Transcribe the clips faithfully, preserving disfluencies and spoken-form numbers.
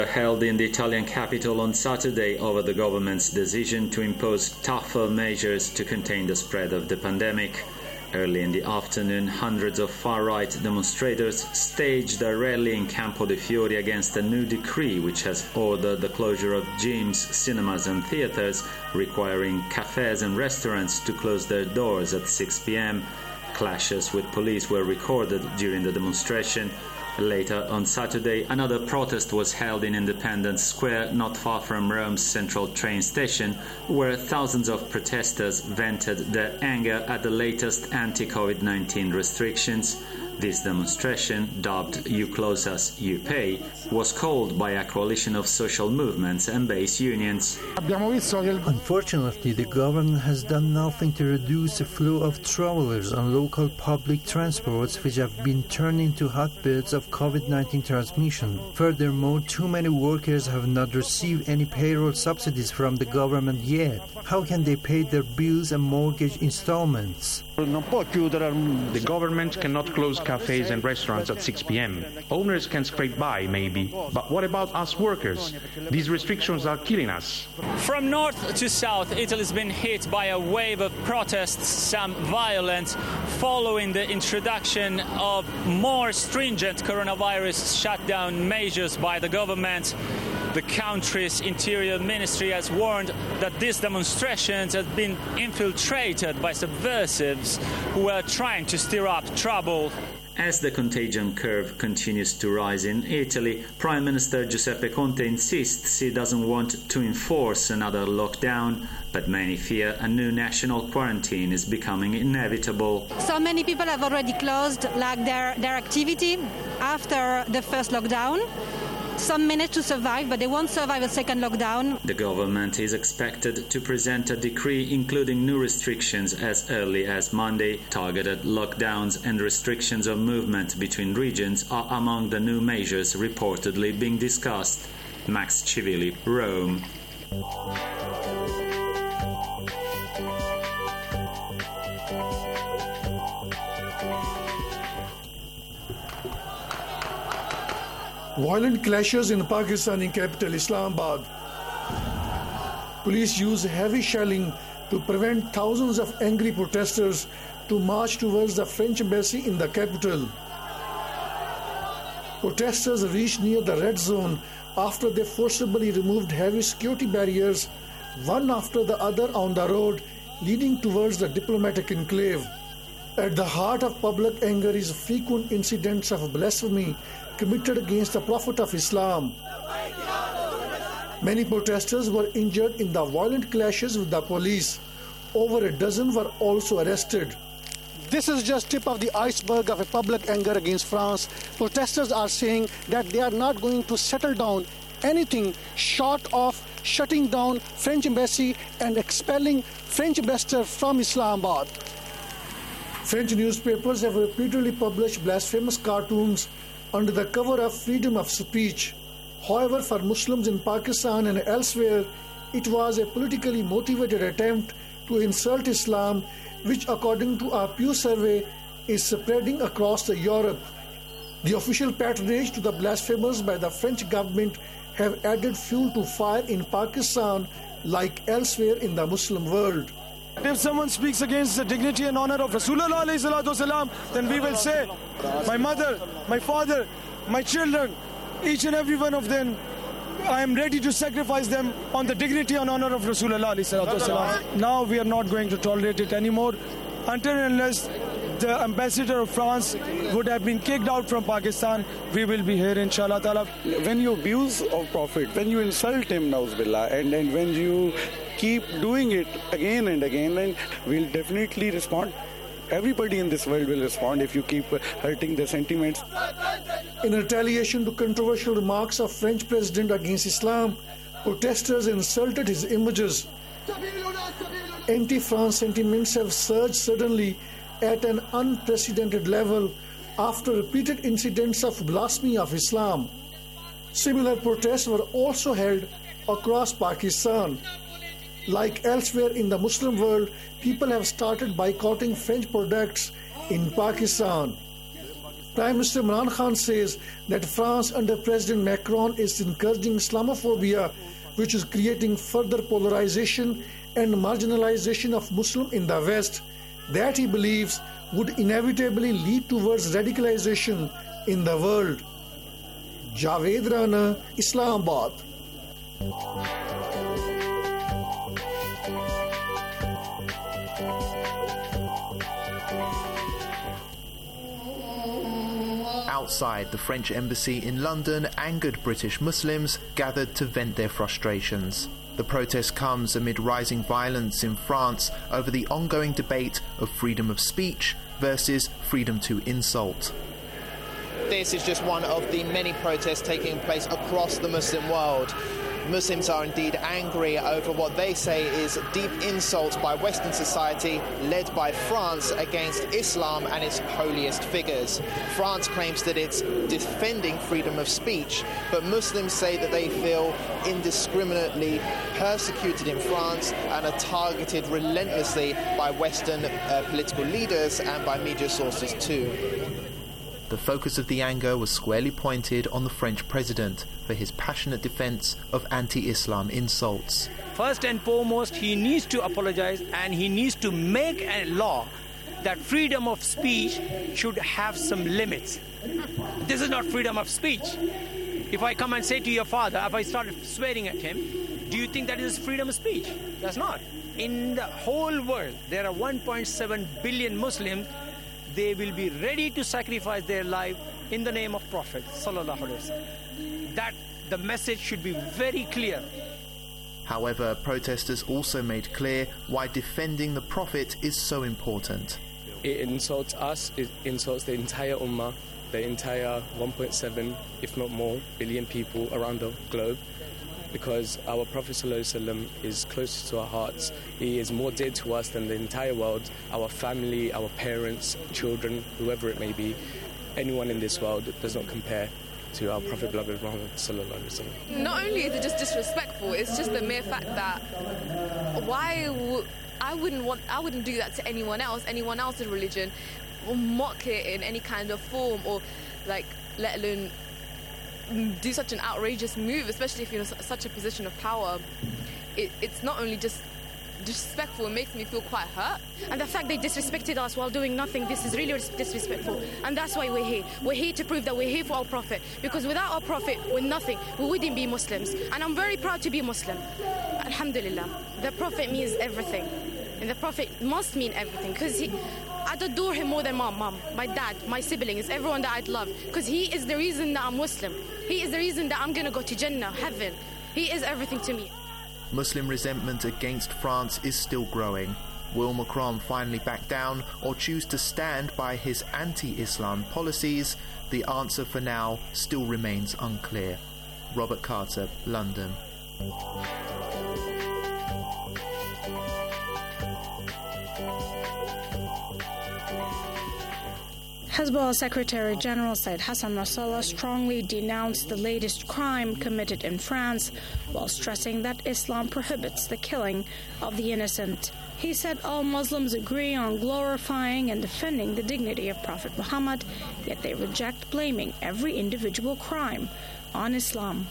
Held in the Italian capital on Saturday over the government's decision to impose tougher measures to contain the spread of the pandemic. Early in the afternoon, hundreds of far-right demonstrators staged a rally in Campo de' Fiori against a new decree which has ordered the closure of gyms, cinemas and theaters, requiring cafes and restaurants to close their doors at six p.m. Clashes with police were recorded during the demonstration. Later on Saturday, another protest was held in Independence Square, not far from Rome's central train station, where thousands of protesters vented their anger at the latest anti-COVID nineteen restrictions. This demonstration, dubbed You Close Us, You Pay, was called by a coalition of social movements and base unions. Unfortunately, the government has done nothing to reduce the flow of travelers on local public transports, which have been turned into hotbeds of COVID nineteen transmission. Furthermore, too many workers have not received any payroll subsidies from the government yet. How can they pay their bills and mortgage installments? The government cannot close cafes and restaurants at six p.m. Owners can scrape by, maybe. But what about us workers? These restrictions are killing us. From north to south, Italy's been hit by a wave of protests, some violent, following the introduction of more stringent coronavirus shutdown measures by the government. The country's interior ministry has warned that these demonstrations have been infiltrated by subversives who are trying to stir up trouble. As the contagion curve continues to rise in Italy, Prime Minister Giuseppe Conte insists he doesn't want to enforce another lockdown, but many fear a new national quarantine is becoming inevitable. So many people have already closed like their, their activity after the first lockdown. Some manage to survive, but they won't survive a second lockdown. The government is expected to present a decree including new restrictions as early as Monday. Targeted lockdowns and restrictions of movement between regions are among the new measures reportedly being discussed. Max Civili, Rome. Violent clashes in Pakistani capital Islamabad. Police use heavy shelling to prevent thousands of angry protesters to march towards the French embassy in the capital. Protesters reached near the red zone after they forcibly removed heavy security barriers, one after the other on the road leading towards the diplomatic enclave. At the heart of public anger is frequent incidents of blasphemy committed against the Prophet of Islam. Many protesters were injured in the violent clashes with the police. Over a dozen were also arrested. This is just tip of the iceberg of a public anger against France. Protesters are saying that they are not going to settle down anything short of shutting down French embassy and expelling French ambassador from Islamabad. French newspapers have repeatedly published blasphemous cartoons under the cover of freedom of speech. However, for Muslims in Pakistan and elsewhere, it was a politically motivated attempt to insult Islam, which according to a Pew survey is spreading across the Europe. The official patronage to the blasphemers by the French government have added fuel to fire in Pakistan like elsewhere in the Muslim world. If someone speaks against the dignity and honor of Rasulullah, then we will say, my mother, my father, my children, each and every one of them, I am ready to sacrifice them on the dignity and honor of Rasulullah. Now we are not going to tolerate it anymore until and unless the ambassador of France would have been kicked out from Pakistan. We will be here, inshallah ta'ala. When you abuse of Prophet, when you insult him, na'uzubillah, and, and when you keep doing it again and again, then we'll definitely respond. Everybody in this world will respond if you keep hurting their sentiments. In retaliation to controversial remarks of French president against Islam, protesters insulted his images. Anti-France sentiments have surged suddenly at an unprecedented level after repeated incidents of blasphemy of Islam. Similar protests were also held across Pakistan. Like elsewhere in the Muslim world, people have started boycotting French products in Pakistan. Prime Minister Imran Khan says that France under President Macron is encouraging Islamophobia, which is creating further polarization and marginalization of Muslims in the West, that he believes would inevitably lead towards radicalization in the world. Javed Rana, Islamabad. Outside the French embassy in London, angered British Muslims gathered to vent their frustrations. The protest comes amid rising violence in France over the ongoing debate of freedom of speech versus freedom to insult. This is just one of the many protests taking place across the Muslim world. Muslims are indeed angry over what they say is deep insults by Western society led by France against Islam and its holiest figures. France claims that it's defending freedom of speech, but Muslims say that they feel indiscriminately persecuted in France and are targeted relentlessly by Western uh, political leaders and by media sources too. The focus of the anger was squarely pointed on the French president for his passionate defense of anti-Islam insults. First and foremost, he needs to apologize and he needs to make a law that freedom of speech should have some limits. This is not freedom of speech. If I come and say to your father, if I start swearing at him, do you think that is freedom of speech? That's not. In the whole world, there are one point seven billion Muslims. They will be ready to sacrifice their life in the name of Prophet Sallallahu Alaihi Wasallam. That the message should be very clear. However, protesters also made clear why defending the Prophet is so important. It insults us, it insults the entire Ummah, the entire one point seven, if not more, billion people around the globe. Because our Prophet ﷺ is closer to our hearts. He is more dear to us than the entire world, our family, our parents, children, whoever it may be. Anyone in this world does not compare to our Prophet beloved Muhammad ﷺ. Not only is it just disrespectful, it's just the mere fact that why w- I wouldn't want, I wouldn't do that to anyone else, anyone else's religion, or mock it in any kind of form, or like let alone do such an outrageous move, especially if you're in such a position of power. It, it's not only just disrespectful, it makes me feel quite hurt. And the fact they disrespected us while doing nothing, this is really disrespectful. And that's why we're here. We're here to prove that we're here for our Prophet. Because without our Prophet, with nothing, we wouldn't be Muslims. And I'm very proud to be Muslim. Alhamdulillah. The Prophet means everything. And the Prophet must mean everything. Because he... I'd adore him more than my mom, my dad, my siblings, everyone that I'd love. Because he is the reason that I'm Muslim. He is the reason that I'm going to go to Jannah, heaven. He is everything to me. Muslim resentment against France is still growing. Will Macron finally back down or choose to stand by his anti-Islam policies? The answer for now still remains unclear. Robert Carter, London. Hezbollah Secretary General Said Hassan Nasrallah strongly denounced the latest crime committed in France, while stressing that Islam prohibits the killing of the innocent. He said all Muslims agree on glorifying and defending the dignity of Prophet Muhammad, yet they reject blaming every individual crime on Islam.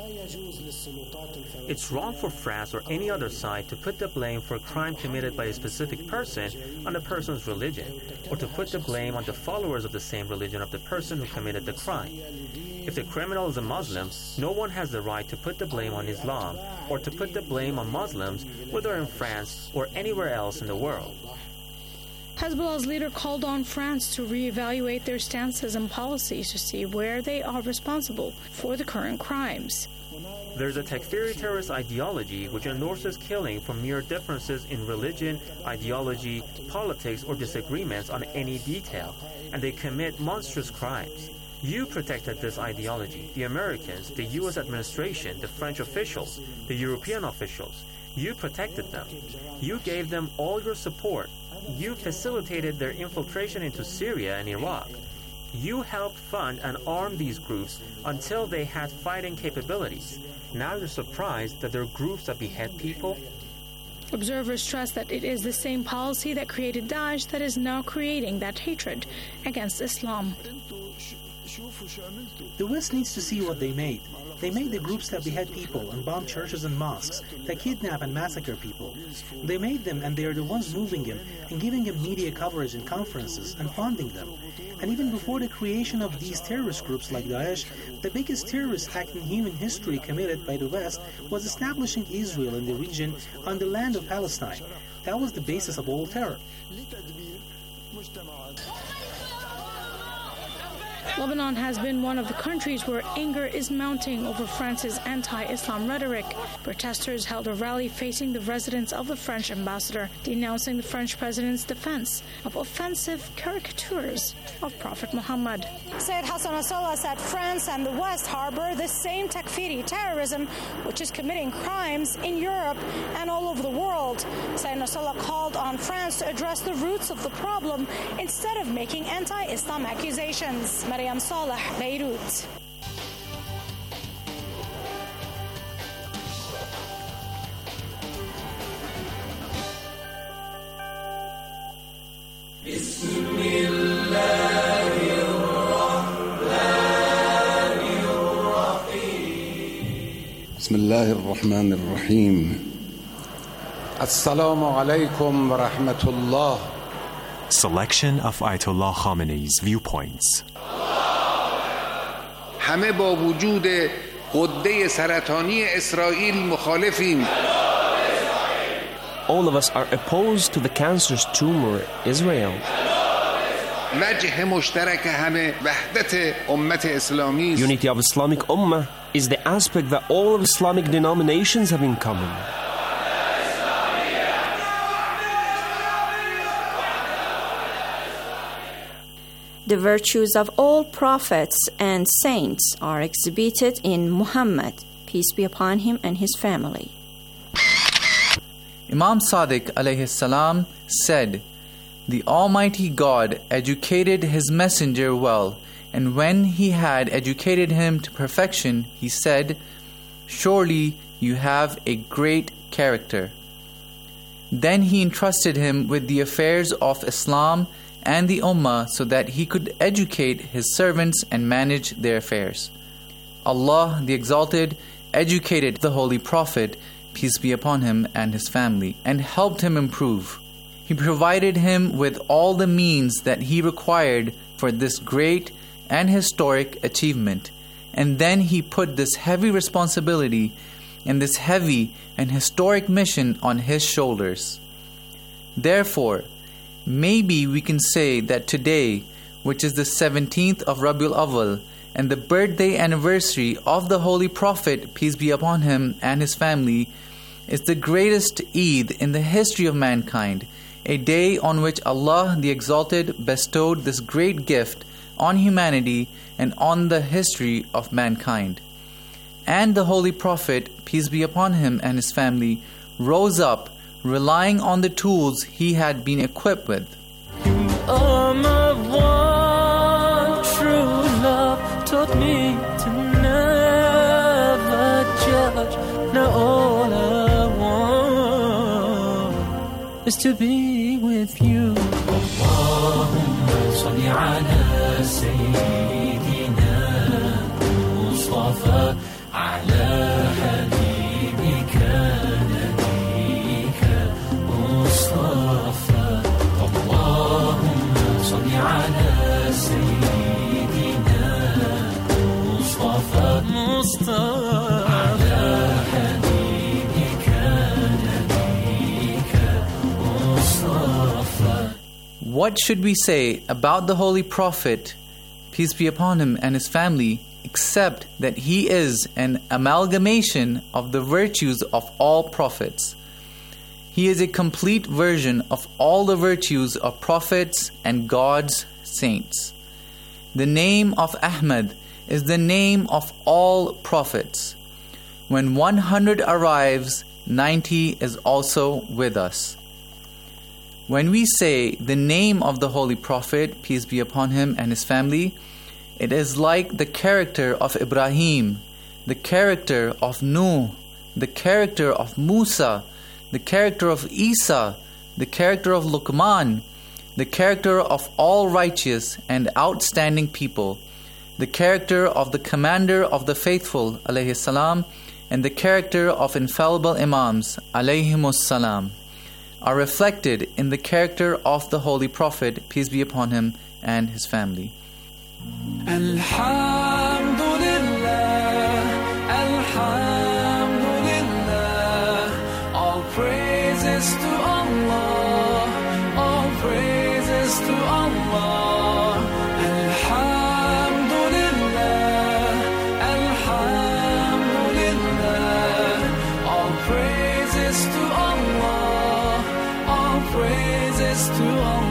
It's wrong for France or any other side to put the blame for a crime committed by a specific person on the person's religion, or to put the blame on the followers of the same religion of the person who committed the crime. If the criminal is a Muslim, no one has the right to put the blame on Islam, or to put the blame on Muslims, whether in France or anywhere else in the world. Hezbollah's leader called on France to reevaluate their stances and policies to see where they are responsible for the current crimes. There's a Takfiri terrorist ideology which endorses killing for mere differences in religion, ideology, politics, or disagreements on any detail, and they commit monstrous crimes. You protected this ideology, the Americans, the U S administration, the French officials, the European officials. You protected them. You gave them all your support. You facilitated their infiltration into Syria and Iraq. You helped fund and arm these groups until they had fighting capabilities. Now you're surprised that they're groups that behead people? Observers stress that it is the same policy that created Daesh that is now creating that hatred against Islam. The West needs to see what they made. They made the groups that behead people and bomb churches and mosques, that kidnap and massacre people. They made them, and they are the ones moving them and giving them media coverage and conferences and funding them. And even before the creation of these terrorist groups like Daesh, the biggest terrorist act in human history committed by the West was establishing Israel in the region on the land of Palestine. That was the basis of all terror. Lebanon has been one of the countries where anger is mounting over France's anti-Islam rhetoric. Protesters held a rally facing the residence of the French ambassador, denouncing the French president's defense of offensive caricatures of Prophet Muhammad. Sayyid Hassan Nasrallah said France and the West harbor the same Takfiri terrorism, which is committing crimes in Europe and all over the world. Sayyid Nasrallah called on France to address the roots of the problem instead of making anti-Islam accusations. Maryam Saleh, Beirut. بسم الله الرحمن الرحيم السلام عليكم ورحمة الله. Selection of Ayatollah Khamenei's viewpoints. همه با وجود غده سرطانی اسرائیل مخالفیم. All of us are opposed to the cancerous tumor Israel. وجه مشترک همه وحدت امت اسلامی است. Unity of Islamic Ummah is the aspect that all of Islamic denominations have in common. The virtues of all prophets and saints are exhibited in Muhammad, peace be upon him and his family. Imam Sadiq alayhi salam said, "The Almighty God educated His Messenger well, and when He had educated him to perfection, He said, 'Surely you have a great character.' Then He entrusted him with the affairs of Islam and the Ummah so that he could educate His servants and manage their affairs. Allah, the Exalted, educated the Holy Prophet, peace be upon him and his family, and helped him improve. He provided him with all the means that he required for this great and historic achievement, and then He put this heavy responsibility and this heavy and historic mission on his shoulders. Therefore, maybe we can say that today, which is the seventeenth of Rabiul Awwal, and the birthday anniversary of the Holy Prophet, peace be upon him and his family, is the greatest Eid in the history of mankind, a day on which Allah the Exalted bestowed this great gift on humanity and on the history of mankind. And the Holy Prophet, peace be upon him and his family, rose up relying on the tools he had been equipped with. You are my one true love, taught me to never judge. Now all I want is to be with you. Allahumma salli ala sayyidina Mustafa ala habibika What should we say about the Holy Prophet, peace be upon him and his family, except that he is an amalgamation of the virtues of all prophets? He is a complete version of all the virtues of prophets and God's saints. The name of Ahmad is the name of all prophets. When one hundred arrives, ninety is also with us. When we say the name of the Holy Prophet, peace be upon him and his family, it is like the character of Ibrahim, the character of Nuh, the character of Musa, the character of Isa, the character of Luqman, the character of all righteous and outstanding people, the character of the commander of the faithful alayhi salam, and the character of infallible imams alayhimus salam are reflected in the character of the Holy Prophet, peace be upon him, and his family. Alhamdulillah, Alhamdulillah, all praises to Allah, all praises to Allah. Alhamdulillah, Alhamdulillah, all praises to Allah, all praises to Allah.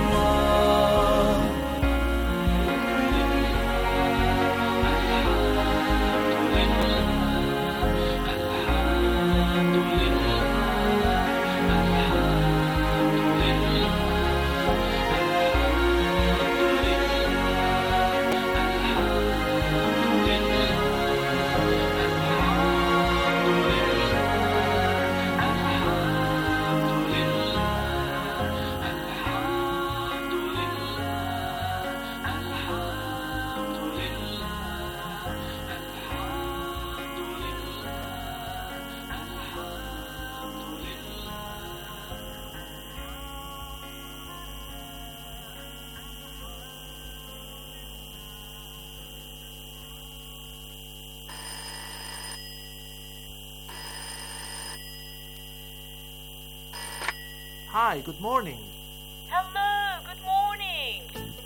Hi, good morning. Hello, good morning.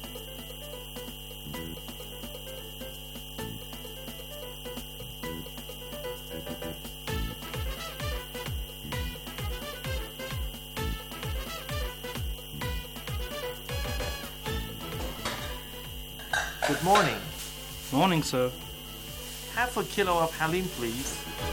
Good morning. Morning, sir. Half a kilo of halim, please.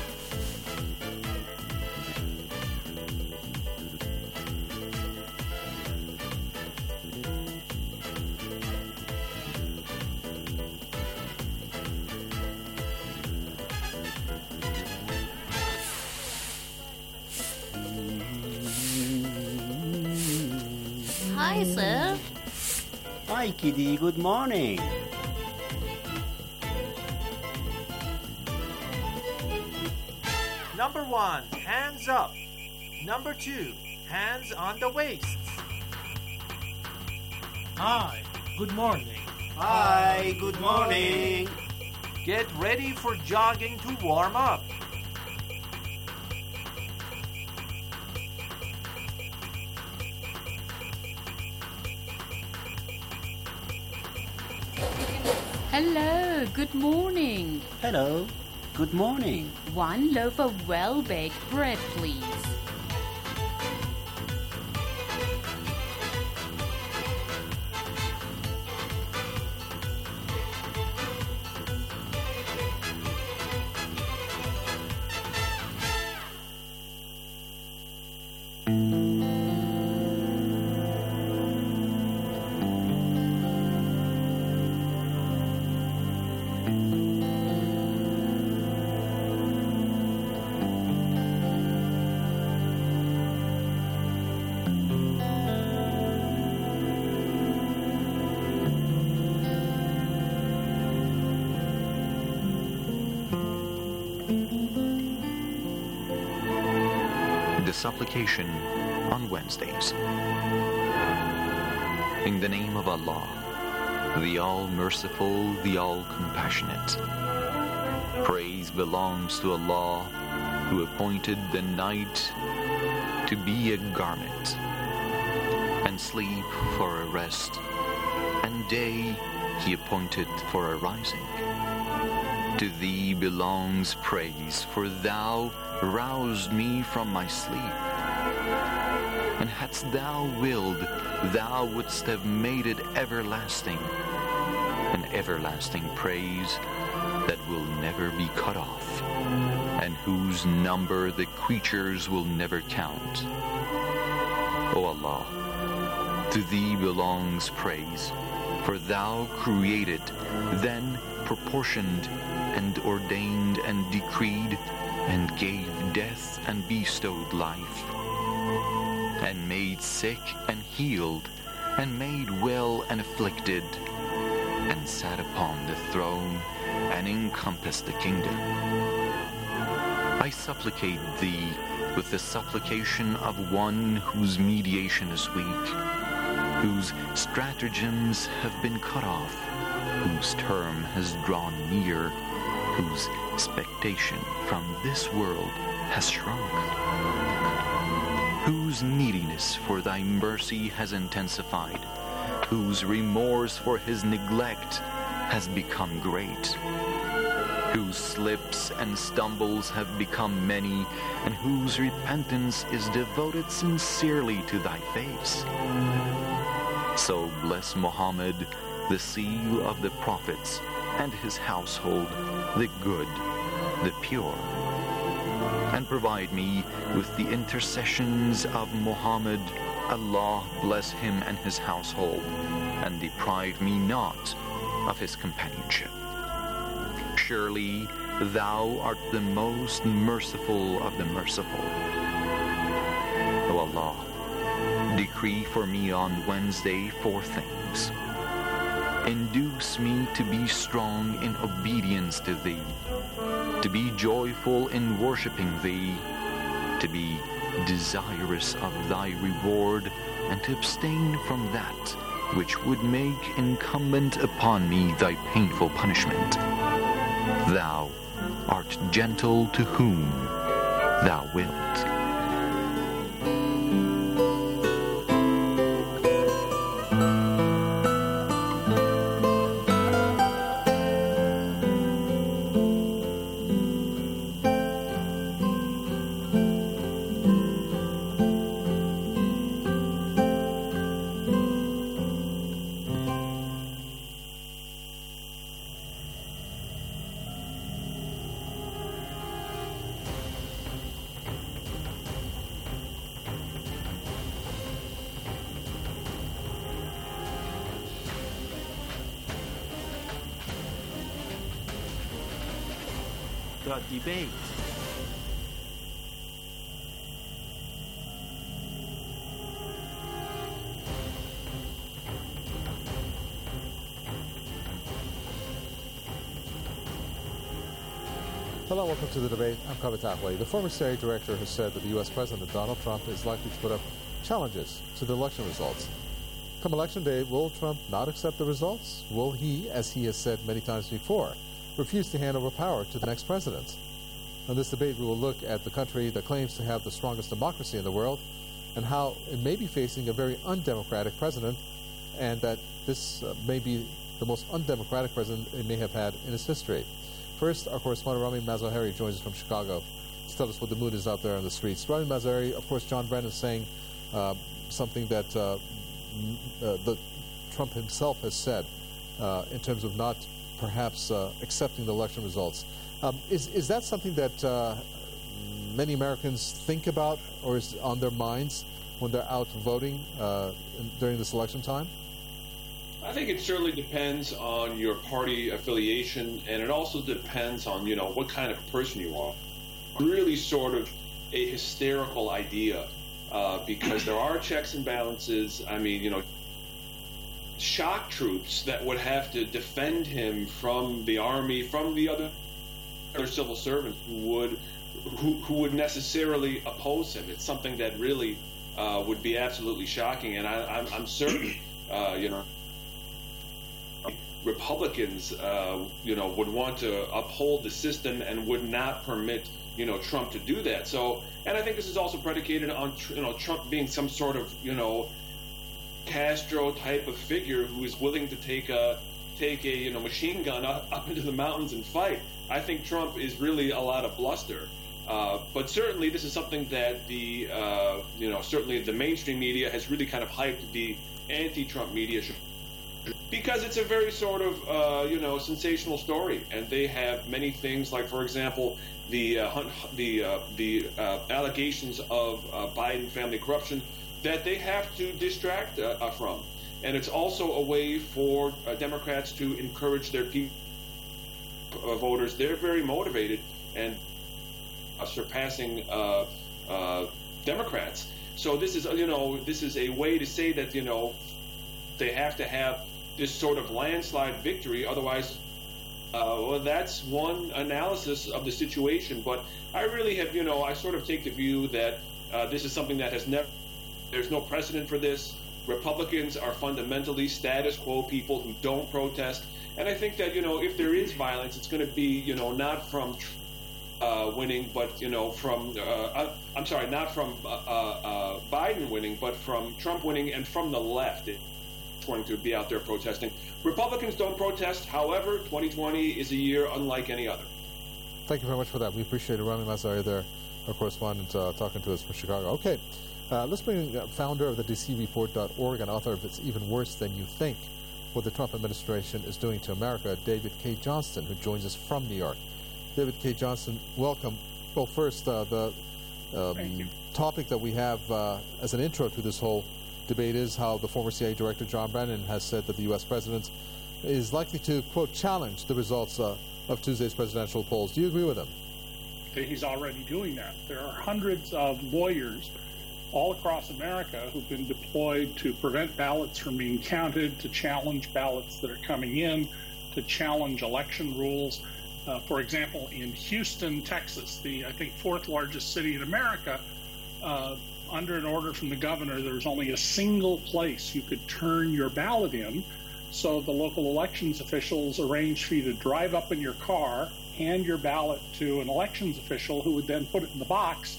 Hi, sir. Hi, Kitty. Good morning. Number one, hands up. Number two, hands on the waist. Hi, good morning. Hi, good morning. Get ready for jogging to warm up. Hello, good morning. Hello, good morning. One loaf of well-baked bread, please. The supplication on Wednesdays. In the name of Allah, the All-Merciful, the All-Compassionate. Praise belongs to Allah, who appointed the night to be a garment, and sleep for a rest, and day He appointed for a rising. To Thee belongs praise, for Thou roused me from my sleep. And hadst Thou willed, Thou wouldst have made it everlasting, an everlasting praise that will never be cut off, and whose number the creatures will never count. O Allah, to Thee belongs praise, for Thou created, then proportioned, and ordained and decreed, and gave death and bestowed life, and made sick and healed, and made well and afflicted, and sat upon the throne, and encompassed the kingdom. I supplicate thee with the supplication of one whose mediation is weak, whose stratagems have been cut off, whose term has drawn near, whose expectation from this world has shrunk, whose neediness for thy mercy has intensified, whose remorse for his neglect has become great, whose slips and stumbles have become many, and whose repentance is devoted sincerely to thy face. So bless Muhammad, the seal of the prophets, and his household, the good, the pure. And provide me with the intercessions of Muhammad. Allah bless him and his household, and deprive me not of his companionship. Surely thou art the most merciful of the merciful. O Allah, decree for me on Wednesday four things. Induce me to be strong in obedience to thee, to be joyful in worshiping thee, to be desirous of thy reward, and to abstain from that which would make incumbent upon me thy painful punishment. Thou art gentle to whom thou wilt. The debate. Hello, welcome to the debate. I'm Kavit Ahway. The former C I A director has said that the U S President Donald Trump is likely to put up challenges to the election results. Come election day, will Trump not accept the results? Will he, as he has said many times before, refuse to hand over power to the next president? In this debate, we will look at the country that claims to have the strongest democracy in the world and how it may be facing a very undemocratic president, and that this uh, may be the most undemocratic president it may have had in its history. First, our correspondent Rami Mazaheri joins us from Chicago to tell us what the mood is out there on the streets. Rami Mazaheri, of course, John Brennan is saying uh, something that uh, uh, the Trump himself has said uh, in terms of not perhaps uh, accepting the election results. Um, is, is that something that uh, many Americans think about or is on their minds when they're out voting uh, in, during this election time? I think it certainly depends on your party affiliation, and it also depends on, you know, what kind of person you are. Really sort of a hysterical idea uh, because there are checks and balances. I mean, you know, shock troops that would have to defend him from the army, from the other, other civil servants who would who, who would necessarily oppose him. It's something that really uh, would be absolutely shocking, and I, I'm, I'm certain, uh, you know, Republicans, uh, you know, would want to uphold the system and would not permit, you know, Trump to do that. So, and I think this is also predicated on, you know, Trump being some sort of, you know, Castro type of figure who is willing to take a take a you know machine gun up, up into the mountains and fight. I think Trump is really a lot of bluster. Uh, but certainly this is something that the uh, you know certainly the mainstream media has really kind of hyped the anti-Trump media because it's a very sort of uh, you know sensational story, and they have many things like, for example, the uh, the uh, the uh, allegations of uh, Biden family corruption that they have to distract uh, from. And it's also a way for uh, Democrats to encourage their people, uh, voters. They're very motivated and uh, surpassing uh, uh, Democrats So this is, you know, this is a way to say that, you know, they have to have this sort of landslide victory. Otherwise, uh, well, that's one analysis of the situation. But I really have, you know, I sort of take the view that uh, this is something that has never, there's no precedent for this. Republicans are fundamentally status quo people who don't protest. And I think that, you know, if there is violence, it's going to be, you know, not from uh, winning, but, you know, from, uh, I'm sorry, not from uh, uh, Biden winning, but from Trump winning and from the left. It's going to be out there protesting. Republicans don't protest. However, twenty twenty is a year unlike any other. Thank you very much for that. We appreciate it. Rami Mazari there, our correspondent, uh, talking to us from Chicago. Okay, uh, let's bring uh, founder of the D C report dot org and author of It's Even Worse Than You Think, What the Trump Administration is Doing to America, David Cay Johnston, who joins us from New York. David Cay Johnston, welcome. Well, first, uh, the um, topic that we have uh, as an intro to this whole debate is how the former C I A Director John Brennan has said that the U S president is likely to, quote, challenge the results uh, of Tuesday's presidential polls. Do you agree with him? He's already doing that. There are hundreds of lawyers all across America who've been deployed to prevent ballots from being counted, to challenge ballots that are coming in, to challenge election rules. Uh, for example, in Houston, Texas, the, I think, fourth largest city in America, uh, under an order from the governor, there was only a single place you could turn your ballot in. So the local elections officials arranged for you to drive up in your car, hand your ballot to an elections official who would then put it in the box.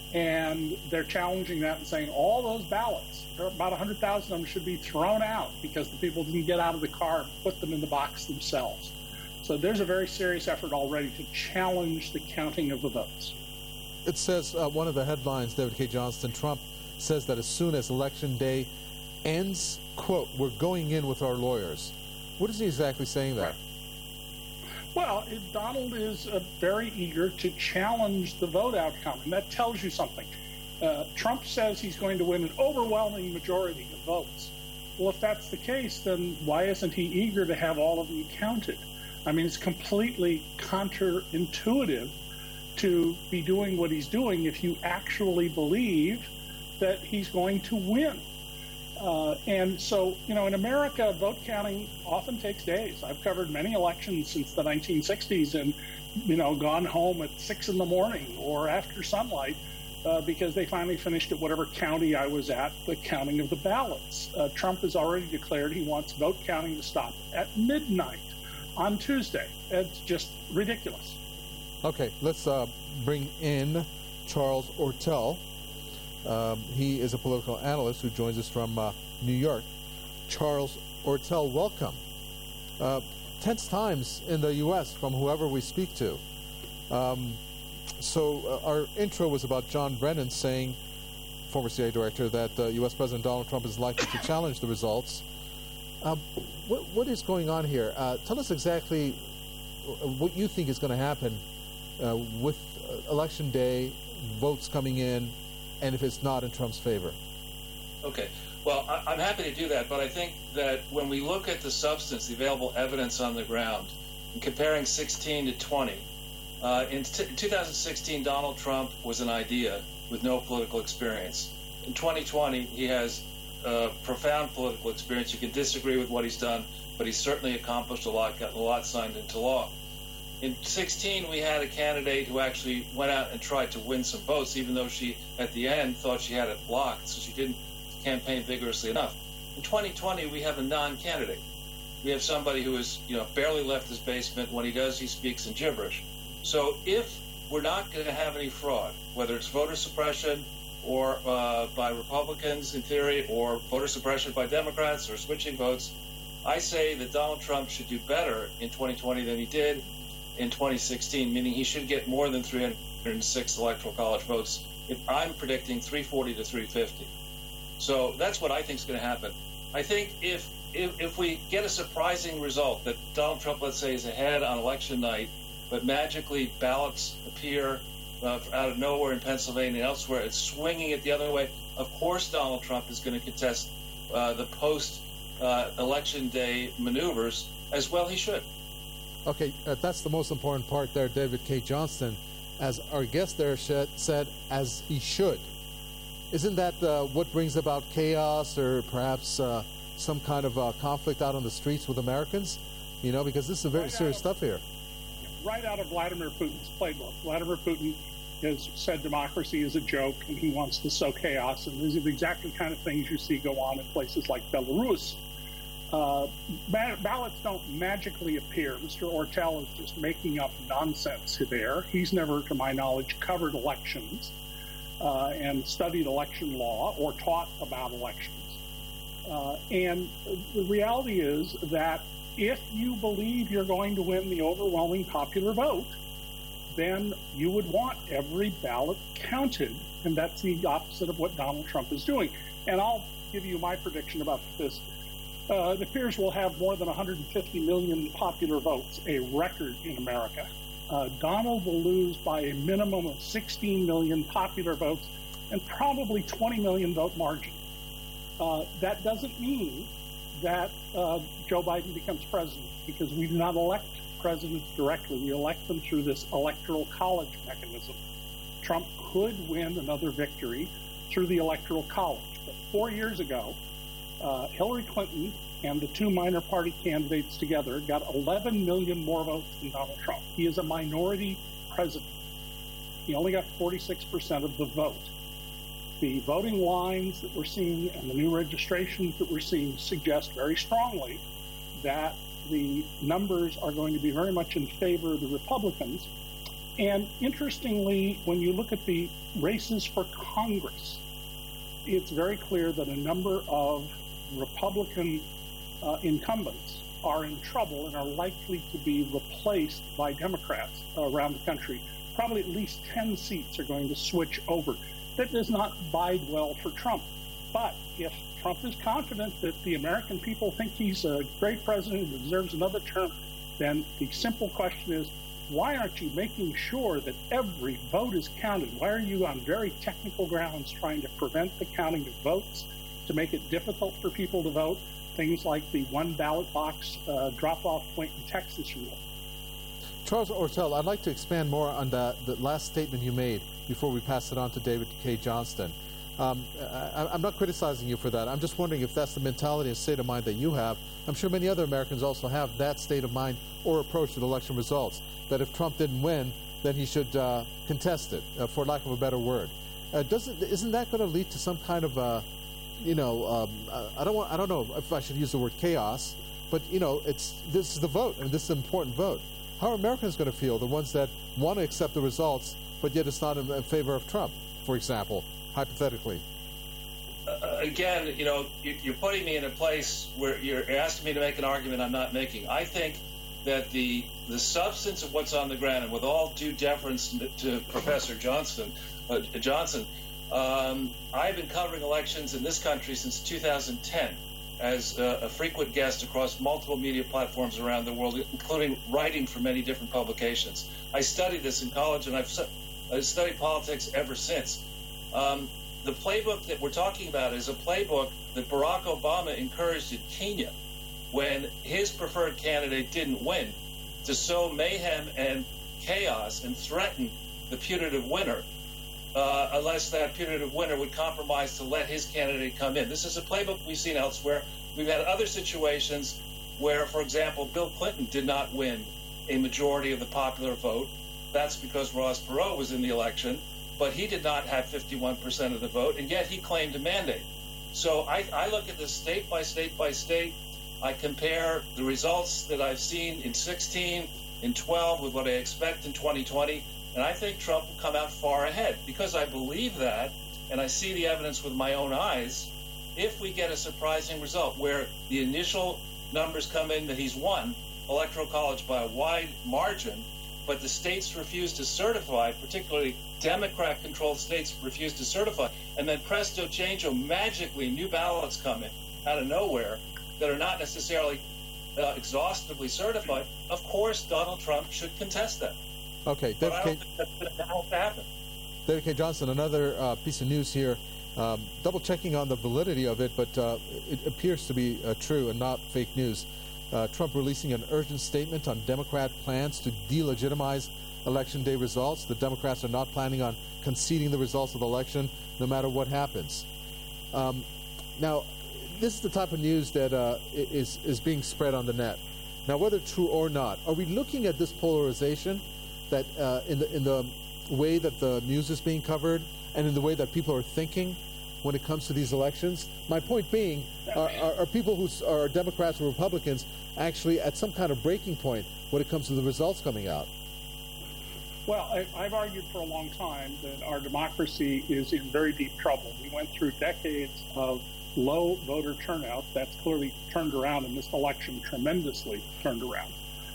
And they're challenging that and saying all those ballots, about one hundred thousand of them, should be thrown out because the people didn't get out of the car and put them in the box themselves. So there's a very serious effort already to challenge the counting of the votes. It says, uh, one of the headlines, David Cay Johnston, Trump says that as soon as Election Day ends, quote, we're going in with our lawyers. What is he exactly saying there? Well, Donald is uh, very eager to challenge the vote outcome, and that tells you something. Uh, Trump says he's going to win an overwhelming majority of votes. Well, if that's the case, then why isn't he eager to have all of them counted? I mean, it's completely counterintuitive to be doing what he's doing if you actually believe that he's going to win. Uh, and so, you know, in America, vote counting often takes days. I've covered many elections since the nineteen sixties and, you know, gone home at six in the morning or after sunlight uh, because they finally finished at whatever county I was at, the counting of the ballots. Uh, Trump has already declared he wants vote counting to stop at midnight on Tuesday. It's just ridiculous. Okay, let's uh, bring in Charles Ortel. Um, he is a political analyst who joins us from uh, New York. Charles Ortel, welcome. Uh, tense times in the U S from whoever we speak to. Um, so uh, our intro was about John Brennan saying, former C I A director, that uh, U S President Donald Trump is likely to challenge the results. Uh, what, what is going on here? Uh, tell us exactly what you think is going to happen uh, with uh, Election Day, votes coming in, and if it's not in Trump's favor. Okay. Well, I, I'm happy to do that, but I think that when we look at the substance, the available evidence on the ground, and comparing sixteen to twenty, uh, in t- two thousand sixteen, Donald Trump was an idea with no political experience. In twenty twenty, he has uh, profound political experience. You can disagree with what he's done, but he's certainly accomplished a lot, gotten a lot signed into law. In sixteen, we had a candidate who actually went out and tried to win some votes, even though she, at the end, thought she had it blocked, so she didn't campaign vigorously enough. In twenty twenty, we have a non-candidate. We have somebody who has, you know, barely left his basement. When he does, he speaks in gibberish. So if we're not going to have any fraud, whether it's voter suppression or uh, by Republicans, in theory, or voter suppression by Democrats or switching votes, I say that Donald Trump should do better in twenty twenty than he did in twenty sixteen, meaning he should get more than three hundred six electoral college votes. If I'm predicting three forty to three fifty. So that's what I think is going to happen. I think if, if if we get a surprising result that Donald Trump, let's say, is ahead on election night, but magically ballots appear uh, out of nowhere in Pennsylvania and elsewhere, it's swinging it the other way, of course Donald Trump is going to contest uh, the post-election uh, day maneuvers, as well he should. Okay, uh, that's the most important part there, David Cay Johnston. As our guest there said, as he should. isn't that uh, what brings about chaos or perhaps uh, some kind of uh, conflict out on the streets with Americans? You know, because this is very right serious of, stuff here. Right out of Vladimir Putin's playbook. Vladimir Putin has said democracy is a joke and he wants to sow chaos. And these are the exactly kind of things you see go on in places like Belarus. Uh, ballots don't magically appear. Mister Ortel is just making up nonsense there. He's never, to my knowledge, covered elections uh, and studied election law or taught about elections. Uh, and the reality is that if you believe you're going to win the overwhelming popular vote, then you would want every ballot counted. And that's the opposite of what Donald Trump is doing. And I'll give you my prediction about this. Uh, it appears we'll have more than one hundred fifty million popular votes, a record in America. Uh, Donald will lose by a minimum of sixteen million popular votes and probably twenty million vote margin. Uh, that doesn't mean that uh, Joe Biden becomes president, because we do not elect presidents directly. We elect them through this electoral college mechanism. Trump could win another victory through the electoral college. But four years ago, uh, Hillary Clinton and the two minor party candidates together got eleven million more votes than Donald Trump. He is a minority president. He only got forty-six percent of the vote. The voting lines that we're seeing and the new registrations that we're seeing suggest very strongly that the numbers are going to be very much in favor of the Republicans. And interestingly, when you look at the races for Congress, it's very clear that a number of Republican uh, incumbents are in trouble and are likely to be replaced by Democrats around the country. Probably at least ten seats are going to switch over. That does not bode well for Trump. But if Trump is confident that the American people think he's a great president who deserves another term, then the simple question is, why aren't you making sure that every vote is counted? Why are you on very technical grounds trying to prevent the counting of votes, to make it difficult for people to vote? Things like the one ballot box uh, drop-off point in Texas rule. Charles Ortel, I'd like to expand more on that, the last statement you made before we pass it on to David K. Johnston. Um, I, I'm not criticizing you for that. I'm just wondering if that's the mentality and state of mind that you have. I'm sure many other Americans also have that state of mind or approach to the election results, that if Trump didn't win, then he should uh, contest it, uh, for lack of a better word. Uh, doesn't, isn't that going to lead to some kind of, uh, you know, um, I don't want, I don't know if I should use the word chaos, but, you know, it's this is the vote, and this is an important vote. How are Americans going to feel, the ones that want to accept the results, but yet it's not in, in favor of Trump, for example, hypothetically? Uh, again, you know, you, you're putting me in a place where you're asking me to make an argument I'm not making. I think that the the substance of what's on the ground, and with all due deference to Professor Johnson, uh, Johnson, um, I've been covering elections in this country since two thousand ten as a, a frequent guest across multiple media platforms around the world, including writing for many different publications. I studied this in college, and I've, I've studied politics ever since. Um, the playbook that we're talking about is a playbook that Barack Obama encouraged in Kenya when his preferred candidate didn't win, to sow mayhem and chaos and threaten the putative winner uh, unless that putative winner would compromise to let his candidate come in. This is a playbook we've seen elsewhere. We've had other situations where, for example, Bill Clinton did not win a majority of the popular vote. That's because Ross Perot was in the election, but he did not have fifty-one percent of the vote, and yet he claimed a mandate. So I, I look at this state by state by state. I compare the results that I've seen in sixteen, in twelve, with what I expect in twenty twenty, and I think Trump will come out far ahead because I believe that, and I see the evidence with my own eyes. If we get a surprising result where the initial numbers come in that he's won Electoral College by a wide margin, but the states refuse to certify, particularly Democrat-controlled states refuse to certify, and then presto changeo, magically new ballots come in out of nowhere that are not necessarily uh, exhaustively certified, of course Donald Trump should contest that. Okay, but David I don't K. think that's going to have to happen. David K. Johnson, another uh, piece of news here, um, double checking on the validity of it, but uh, it appears to be uh, true and not fake news. Uh, Trump releasing an urgent statement on Democrat plans to delegitimize election day results. The Democrats are not planning on conceding the results of the election, no matter what happens. Um, now, this is the type of news that uh, is is being spread on the net. Now, whether true or not, are we looking at this polarization that uh, in the in the way that the news is being covered and in the way that people are thinking when it comes to these elections? My point being, are, are, are people who are Democrats or Republicans actually at some kind of breaking point when it comes to the results coming out? Well, I, I've argued for a long time that our democracy is in very deep trouble. We went through decades of low voter turnout. That's clearly turned around in this election, tremendously turned around.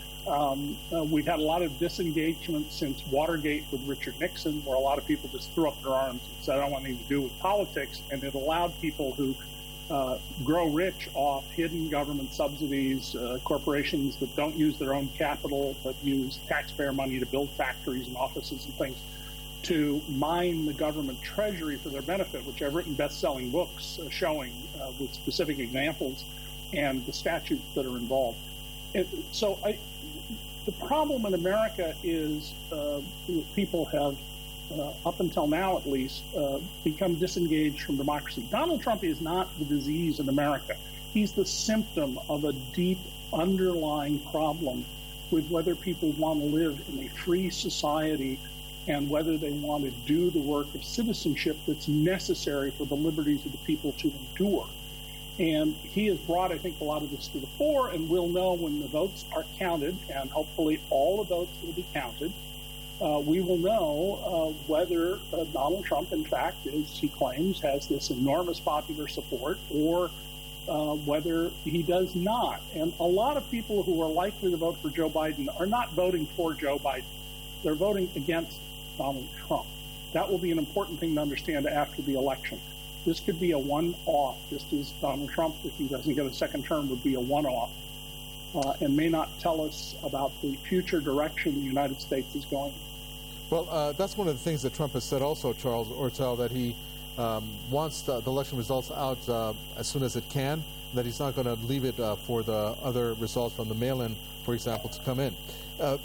Um, uh, we've had a lot of disengagement since Watergate with Richard Nixon, where a lot of people just threw up their arms and said, I don't want anything to do with politics. And it allowed people who uh, grow rich off hidden government subsidies, uh, corporations that don't use their own capital but use taxpayer money to build factories and offices and things, to mine the government treasury for their benefit, which I've written best-selling books uh, showing uh, with specific examples and the statutes that are involved. It, so I, the problem in America is uh, people have, uh, up until now at least, uh, become disengaged from democracy. Donald Trump is not the disease in America. He's the symptom of a deep underlying problem with whether people want to live in a free society and whether they want to do the work of citizenship that's necessary for the liberties of the people to endure. And he has brought, I think, a lot of this to the fore, and we'll know when the votes are counted, and hopefully all the votes will be counted. Uh, we will know uh, whether uh, Donald Trump, in fact, as he claims, has this enormous popular support, or uh, whether he does not. And a lot of people who are likely to vote for Joe Biden are not voting for Joe Biden. They're voting against Donald Trump. That will be an important thing to understand after the election. This could be a one-off, just as Donald Trump, if he doesn't get a second term, would be a one-off, uh, and may not tell us about the future direction the United States is going. Well, uh, that's one of the things that Trump has said also, Charles Ortel, that he um, wants the, the election results out uh, as soon as it can, that he's not going to leave it uh, for the other results from the mail-in, for example, to come in. Uh,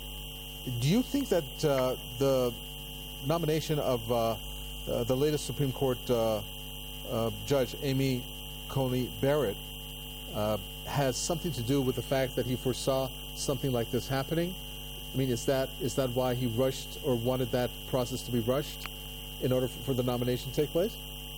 do you think that uh, the nomination of uh, uh, the latest Supreme Court uh, uh, Judge Amy Coney Barrett uh, has something to do with the fact that he foresaw something like this happening? I mean, is that is that why he rushed or wanted that process to be rushed in order for, for the nomination to take place?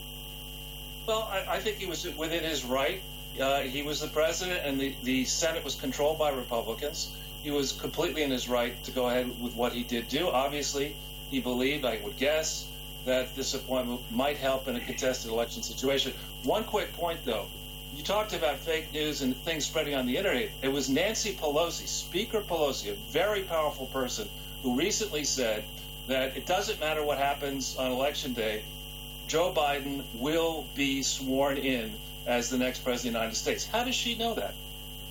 Well, I, I think he was within his right. Uh, he was the president, and the, the Senate was controlled by Republicans. He was completely in his right to go ahead with what he did do. Obviously, he believed, I would guess, that this appointment might help in a contested election situation. One quick point, though. You talked about fake news and things spreading on the internet. It was Nancy Pelosi, Speaker Pelosi, a very powerful person, who recently said that it doesn't matter what happens on Election Day, Joe Biden will be sworn in as the next president of the United States. How does she know that?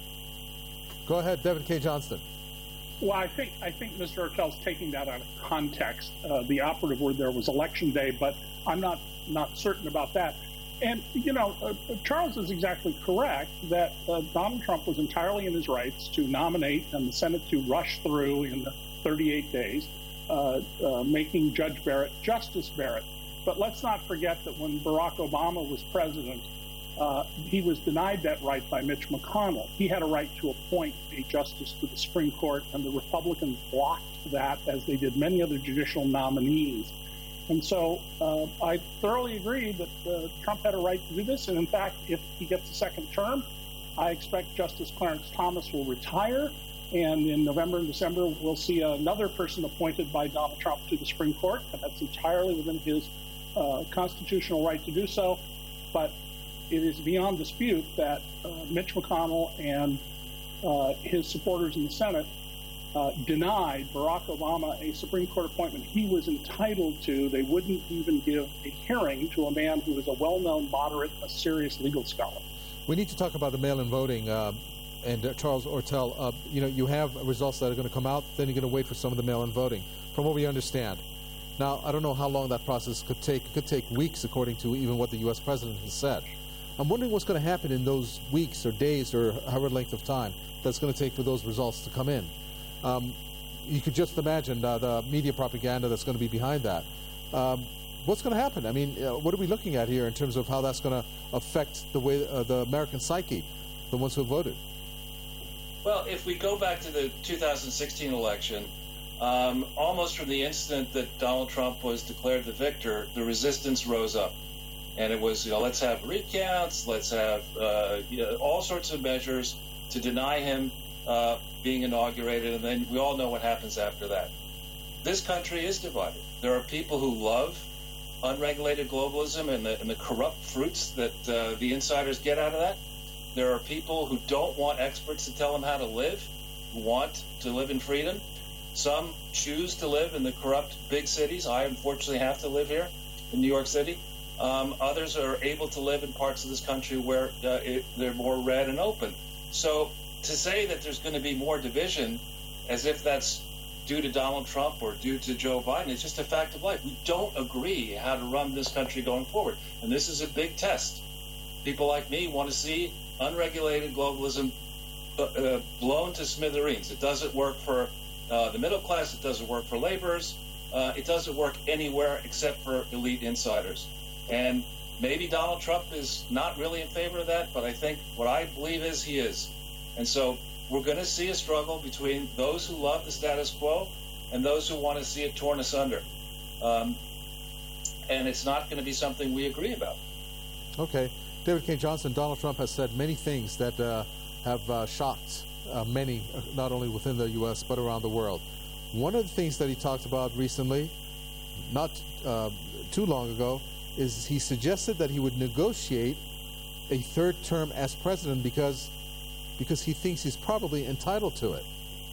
Go ahead, Devin K. Johnston. Well, I think I think Mister Ortel's taking that out of context. Uh, the operative word there was Election Day, but I'm not not certain about that. And, you know, uh, Charles is exactly correct that uh, Donald Trump was entirely in his rights to nominate and the Senate to rush through in the thirty-eight days, uh, uh, making Judge Barrett Justice Barrett. But let's not forget that when Barack Obama was president, uh, he was denied that right by Mitch McConnell. He had a right to appoint a justice to the Supreme Court, and the Republicans blocked that, as they did many other judicial nominees. And so uh, I thoroughly agree that uh, Trump had a right to do this. And in fact, if he gets a second term, I expect Justice Clarence Thomas will retire. And in November and December, we'll see another person appointed by Donald Trump to the Supreme Court. And that's entirely within his uh, constitutional right to do so. But it is beyond dispute that uh, Mitch McConnell and uh, his supporters in the Senate Uh, denied Barack Obama a Supreme Court appointment he was entitled to. They wouldn't even give a hearing to a man who is a well-known moderate, a serious legal scholar. We need to talk about the mail-in voting. Uh, and uh, Charles Ortel, uh, you know, you have results that are going to come out, then you're going to wait for some of the mail-in voting, from what we understand. Now, I don't know how long that process could take. It could take weeks, according to even what the U S president has said. I'm wondering what's going to happen in those weeks or days or however length of time that's going to take for those results to come in. Um, you could just imagine uh, the media propaganda that's going to be behind that. Um, what's going to happen? I mean, uh, what are we looking at here in terms of how that's going to affect the way uh, the American psyche, the ones who voted? Well, if we go back to the two thousand sixteen election, um, almost from the instant that Donald Trump was declared the victor, the resistance rose up. And it was, you know, let's have recounts, let's have uh, you know, all sorts of measures to deny him uh, being inaugurated, and then we all know what happens after that. This country is divided. There are people who love unregulated globalism and the, and the corrupt fruits that uh, the insiders get out of that. There are people who don't want experts to tell them how to live, who want to live in freedom. Some choose to live in the corrupt big cities. I unfortunately have to live here in New York City. Um, others are able to live in parts of this country where uh, it, they're more red and open. So to say that there's going to be more division as if that's due to Donald Trump or due to Joe Biden, it's just a fact of life. We don't agree how to run this country going forward. And this is a big test. People like me want to see unregulated globalism uh, uh, blown to smithereens. It doesn't work for uh, the middle class. It doesn't work for laborers. Uh, it doesn't work anywhere except for elite insiders. And maybe Donald Trump is not really in favor of that, but I think what I believe is he is. And so we're going to see a struggle between those who love the status quo and those who want to see it torn asunder. Um, and it's not going to be something we agree about. Okay. David Cay Johnston, Donald Trump has said many things that uh, have uh, shocked uh, many, uh, not only within the U S, but around the world. One of the things that he talked about recently, not uh, too long ago, is he suggested that he would negotiate a third term as president because because he thinks he's probably entitled to it.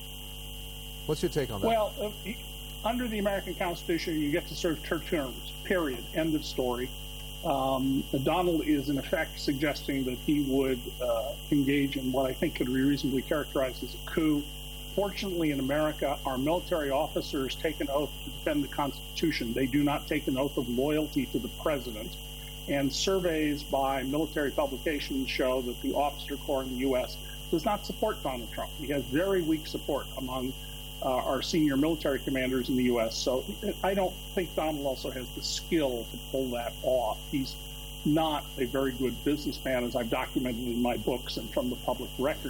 What's your take on that? Well, uh, under the American Constitution, you get to serve two terms, period, end of story. Um, Donald is, in effect, suggesting that he would uh, engage in what I think could be reasonably characterized as a coup. Fortunately, in America, our military officers take an oath to defend the Constitution. They do not take an oath of loyalty to the president. And surveys by military publications show that the officer corps in the U S does not support Donald Trump. He has very weak support among uh, our senior military commanders in the U S. So I don't think Donald also has the skill to pull that off. He's not a very good businessman, as I've documented in my books and from the public record.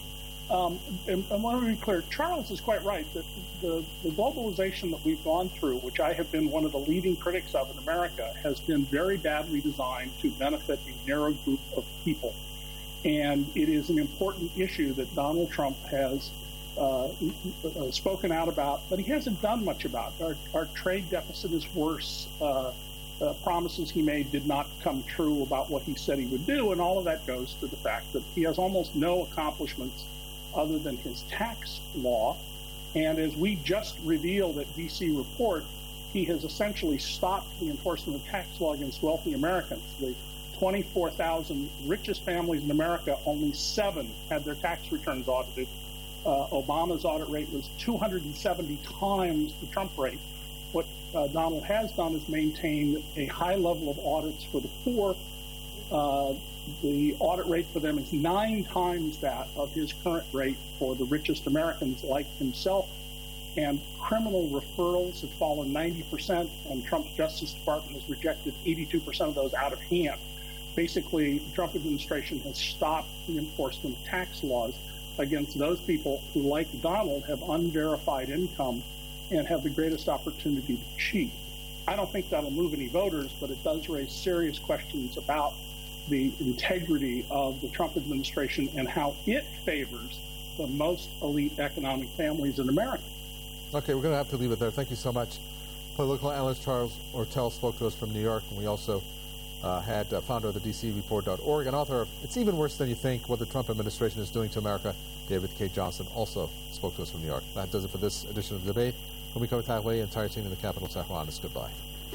Um, and I want to be clear, Charles is quite right that the, the globalization that we've gone through, which I have been one of the leading critics of in America, has been very badly designed to benefit a narrow group of people. And it is an important issue that Donald Trump has uh, spoken out about, but he hasn't done much about. Our, our trade deficit is worse. Uh, uh, promises he made did not come true about what he said he would do, and all of that goes to the fact that he has almost no accomplishments other than his tax law. And as we just revealed at D C Report, he has essentially stopped the enforcement of tax law against wealthy Americans. The twenty-four thousand richest families in America, only seven had their tax returns audited. Uh, Obama's audit rate was two hundred seventy times the Trump rate. What uh, Donald has done is maintain a high level of audits for the poor. Uh, The audit rate for them is nine times that of his current rate for the richest Americans like himself. And criminal referrals have fallen ninety percent, and Trump's Justice Department has rejected eighty-two percent of those out of hand. Basically, the Trump administration has stopped the enforcement of tax laws against those people who, like Donald, have unverified income and have the greatest opportunity to cheat. I don't think that'll move any voters, but it does raise serious questions about the integrity of the Trump administration and how it favors the most elite economic families in America. Okay, we're going to have to leave it there. Thank you so much. Political analyst Charles Ortel spoke to us from New York, and we also uh, had uh, founder of the D C report dot org and author of It's Even Worse Than You Think, What the Trump Administration is Doing to America, David Cay Johnston, also spoke to us from New York. That does it for this edition of the debate. When we come to Taipei, entire team in the capital, Tehran, is goodbye.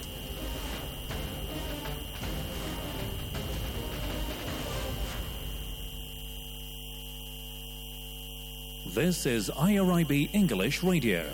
This is I R I B English Radio.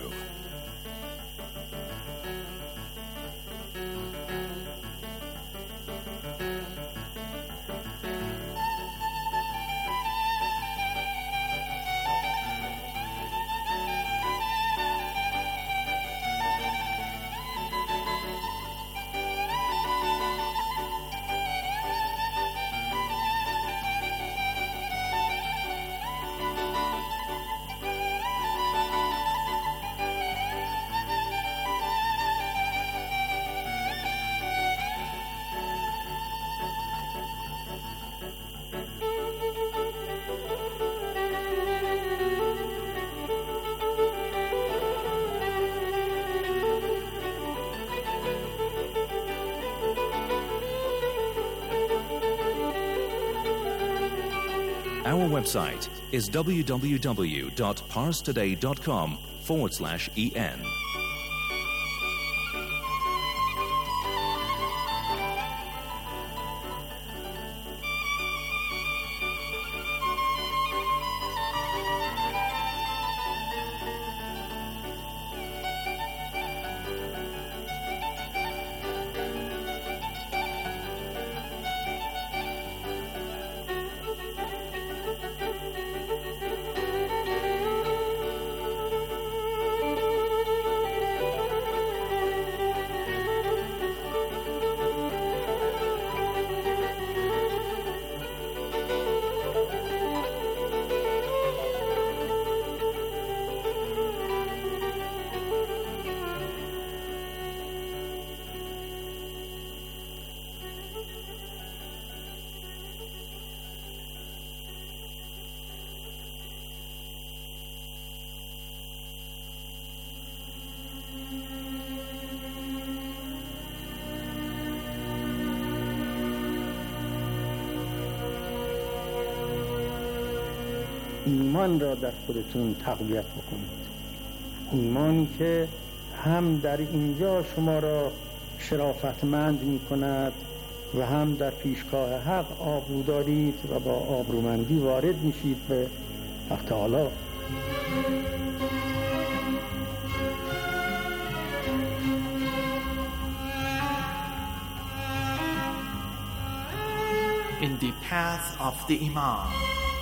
Our website is www.parstoday.com forward slash en. ایمان را در خودتون تقویت بکنید، ایمانی که هم در اینجا شما را شرافتمند می کند و هم در پیشگاه حق آبرو دارید و با آبرومندی وارد میشید به حق تعالی. In the path of the Imam.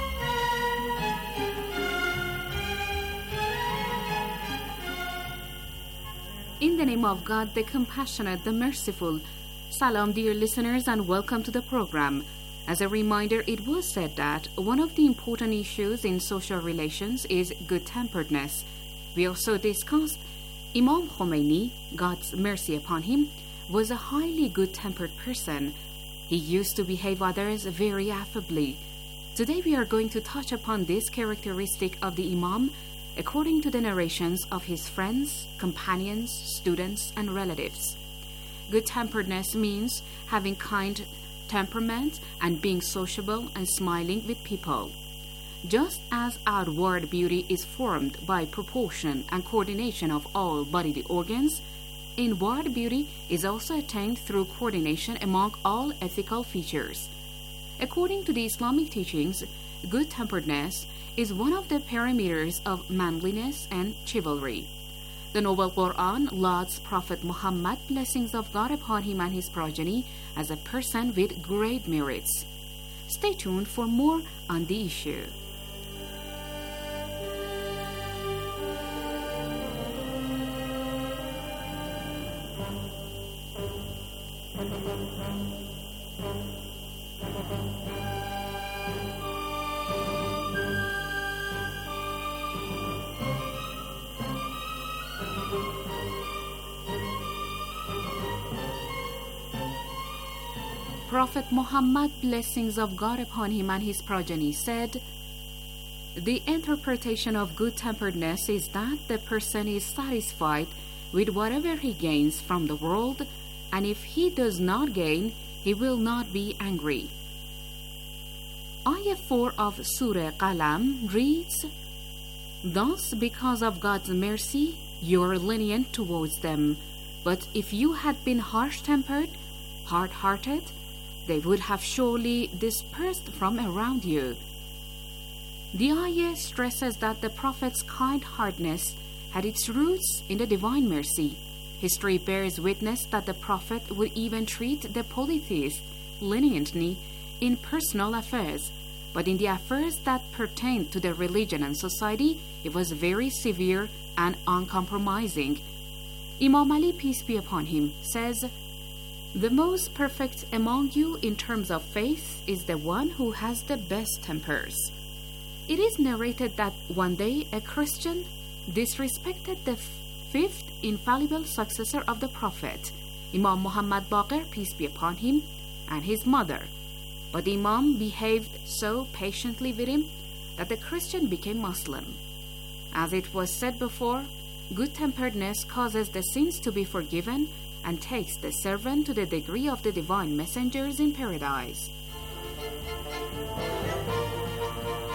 In the name of God, the compassionate, the merciful. Salam, dear listeners, and welcome to the program. As a reminder, it was said that one of the important issues in social relations is good-temperedness. We also discussed Imam Khomeini, God's mercy upon him, was a highly good-tempered person. He used to behave others very affably. Today we are going to touch upon this characteristic of the Imam according to the narrations of his friends, companions, students, and relatives. Good-temperedness means having kind temperament and being sociable and smiling with people. Just as outward beauty is formed by proportion and coordination of all bodily organs, inward beauty is also attained through coordination among all ethical features. According to the Islamic teachings, good-temperedness is one of the parameters of manliness and chivalry. The Noble Quran lauds Prophet Muhammad, blessings of God upon him and his progeny, as a person with great merits. Stay tuned for more on the issue. Prophet Muhammad, blessings of God upon him and his progeny, said, "The interpretation of good-temperedness is that the person is satisfied with whatever he gains from the world, and if he does not gain, he will not be angry." Ayah four of Surah Qalam reads, "Thus, because of God's mercy, you are lenient towards them. But if you had been harsh-tempered, hard-hearted, they would have surely dispersed from around you." The ayah stresses that the Prophet's kind-heartedness had its roots in the divine mercy. History bears witness that the Prophet would even treat the polytheist leniently in personal affairs, but in the affairs that pertained to the religion and society, he was very severe and uncompromising. Imam Ali, peace be upon him, says, "The most perfect among you in terms of faith is the one who has the best tempers." It is narrated that one day a Christian disrespected the fifth infallible successor of the Prophet, Imam Muhammad Baqir, peace be upon him, and his mother. But the Imam behaved so patiently with him that the Christian became Muslim. As it was said before, good-temperedness causes the sins to be forgiven and takes the servant to the degree of the divine messengers in paradise.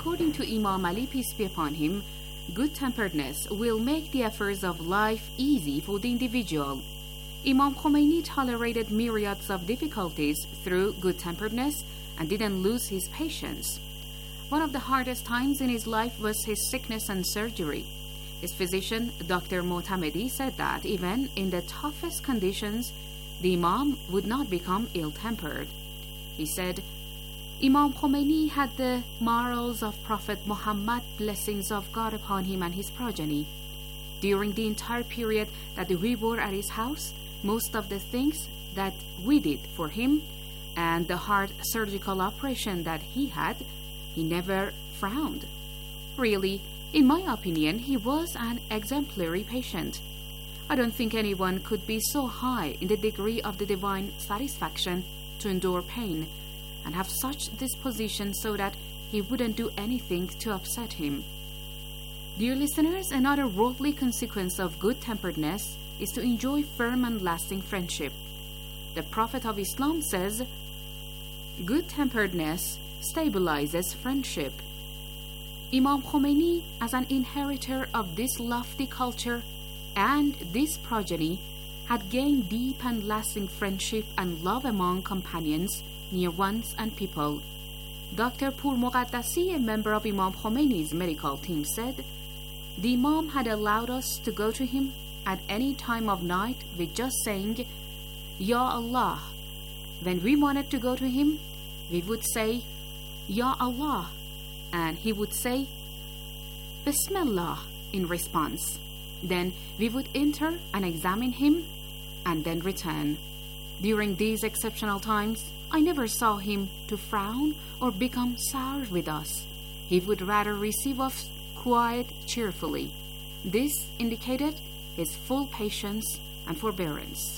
according to Imam Ali, peace be upon him, good-temperedness will make the affairs of life easy for the individual. Imam Khomeini tolerated myriads of difficulties through good-temperedness and didn't lose his patience. One of the hardest times in his life was his sickness and surgery. His physician, Doctor Motamedi, said that even in the toughest conditions, the Imam would not become ill-tempered. He said, Imam Khomeini had the morals of Prophet Muhammad, blessings of God upon him and his progeny. During the entire period that we were at his house, most of the things that we did for him and the hard surgical operation that he had, he never frowned. Really, in my opinion, he was an exemplary patient. I don't think anyone could be so high in the degree of the divine satisfaction to endure pain and have such disposition so that he wouldn't do anything to upset him. Dear listeners, another worldly consequence of good-temperedness is to enjoy firm and lasting friendship. The Prophet of Islam says, good-temperedness stabilizes friendship. Imam Khomeini, as an inheritor of this lofty culture and this progeny, had gained deep and lasting friendship and love among companions, near ones, and people. Doctor Pur Muqaddasi, a member of Imam Khomeini's medical team, said, the Imam had allowed us to go to him at any time of night with just saying, Ya Allah. When we wanted to go to him, we would say, Ya Allah, and he would say, Bismillah in response. Then we would enter and examine him and then return. During these exceptional times, I never saw him to frown or become sour with us. He would rather receive us quite cheerfully. This indicated his full patience and forbearance.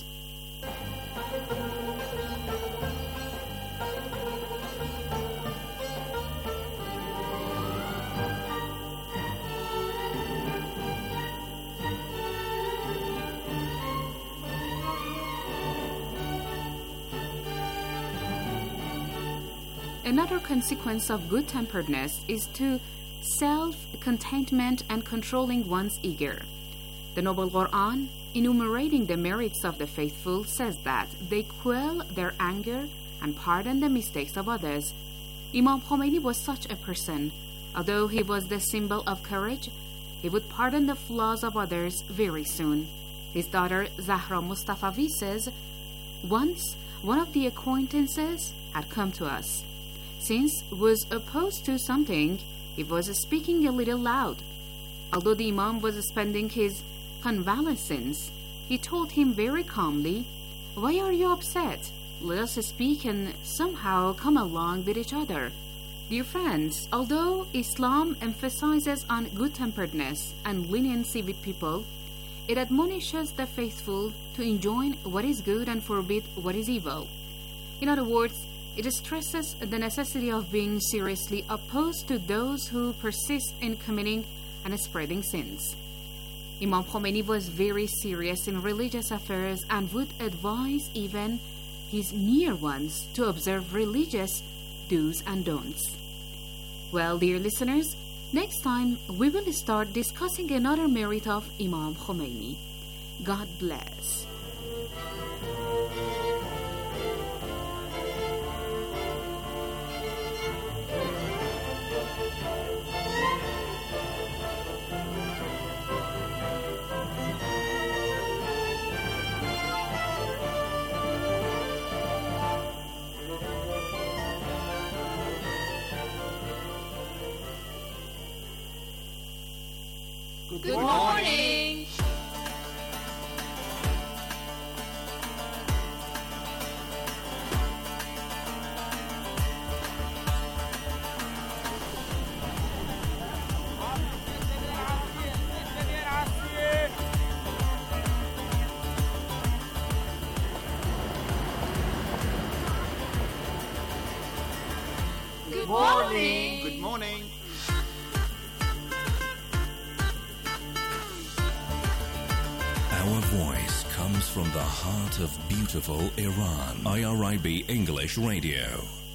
Another consequence of good-temperedness is to self-contentment and controlling one's ego. The Noble Quran, enumerating the merits of the faithful, says that they quell their anger and pardon the mistakes of others. Imam Khomeini was such a person. Although he was the symbol of courage, he would pardon the flaws of others very soon. His daughter Zahra Mustafavi says, once one of the acquaintances had come to us. Since was opposed to something, he was speaking a little loud. Although the Imam was spending his convalescence, he told him very calmly, Why are you upset? Let us speak and somehow come along with each other. Dear friends, although Islam emphasizes on good-temperedness and leniency with people, it admonishes the faithful to enjoin what is good and forbid what is evil. In other words, it stresses the necessity of being seriously opposed to those who persist in committing and spreading sins. Imam Khomeini was very serious in religious affairs and would advise even his near ones to observe religious do's and don'ts. Well, dear listeners, next time we will start discussing another merit of Imam Khomeini. God bless. Good morning. Good morning. Good morning. Our voice comes from the heart of beautiful Iran. I R I B English Radio.